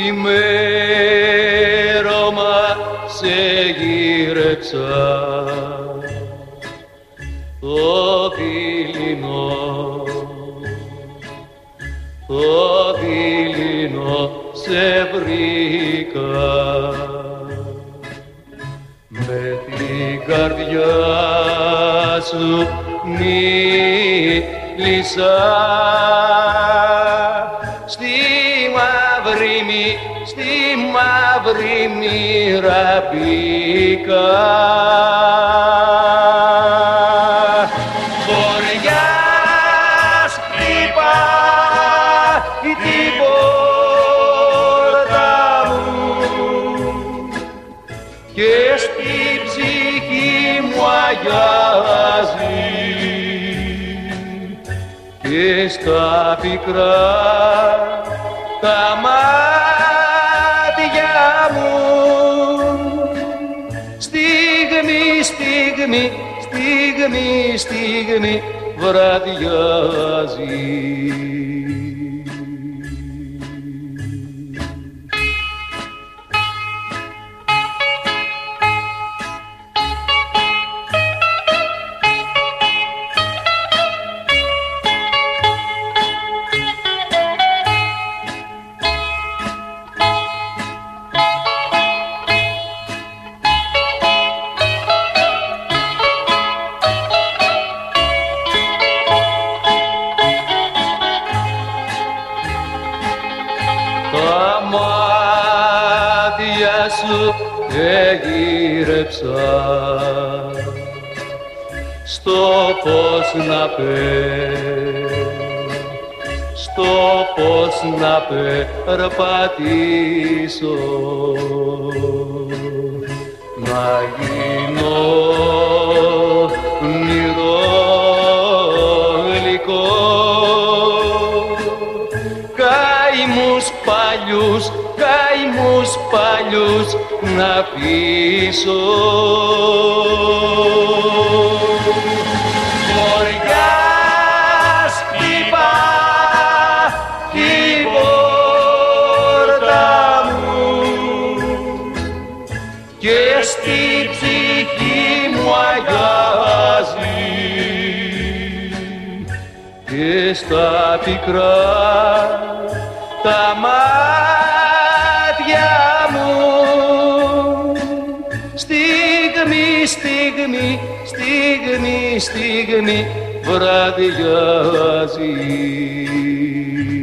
Ημέρωμα σε γύρεψα το δειλινό σε βρήκα με την καρδιά σου μίλησα στη μαύρη μοίρα μπήκα. Βοριάς χτυπάει την πόρτα μου και στη ψυχή μου αγιάζει και στα πικρά τα μάτια μου στιγμή βραδιάζει. Τα μάτια σου εγύρεψα στο πώς να περπατήσω, να γίνω όνειρο γλυκό. Καημούς παλιούς να πείσω. Βοριάς χτυπά την πόρτα μου και στη ψυχή μου αγιάζει και στα πικρά τα μάτια μου στιγμή βραδιάζει.